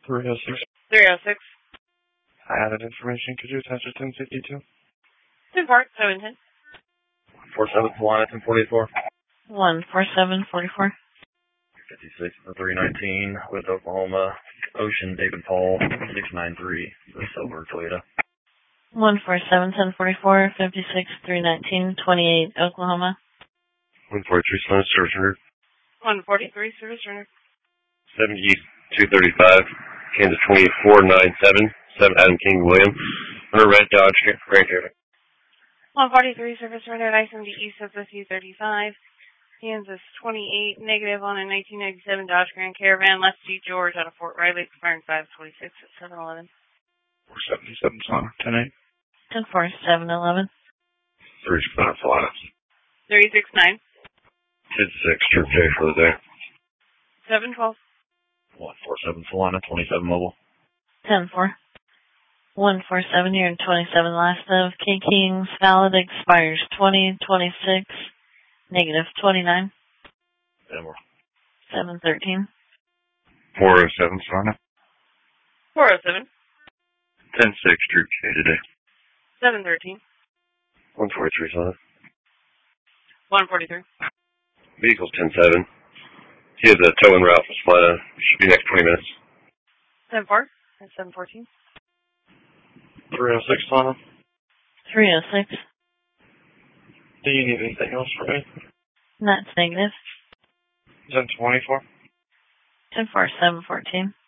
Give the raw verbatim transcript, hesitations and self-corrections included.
three oh six. three oh six. I added information. Could you attach it ten fifty-two? Ten Park, seven ten. one four seven, Solana, ten forty-four. one four seven forty-four. fifty-six, three nineteen, with Oklahoma, Ocean, David Paul, six nine three, the silver Toyota. one four seven, ten forty-four, fifty-six, three nineteen, twenty-eight, Oklahoma. one forty-three, Solana, service rendered. one forty-three, service rendered. seventy-two thirty-five, Kansas twenty-four ninety-seven, seven Adam King William, under Red Dodge, Grand Caravan. one forty-three, service rendered, I seventy East of fifty thirty-five. Kansas twenty-eight, negative on a nineteen ninety-seven Dodge Grand Caravan, Left G George out of Fort Riley, expiring five twenty-six at seven eleven. four seventy-seven, Solana, ten eight. ten four, seven eleven. three six nine, Solana. three six nine. ten six, Trip J for the day. seven twelve. one four seven, Solana, twenty-seven mobile. ten four. one four seven here and twenty-seven last of K Kings, valid expires twenty twenty-six, negative twenty-nine. And more. seven thirteen. four oh seven, Solana. four oh seven. ten six, Trip J today. seven thirteen. one forty-three, Solana. one forty-three. Vehicle's ten seven. He has a towing route from Solana. Should be next twenty minutes. ten four. And seven fourteen. three oh six, Solana. three oh six. Do you need anything else from me? That's negative. ten twenty-four. ten four, seven fourteen.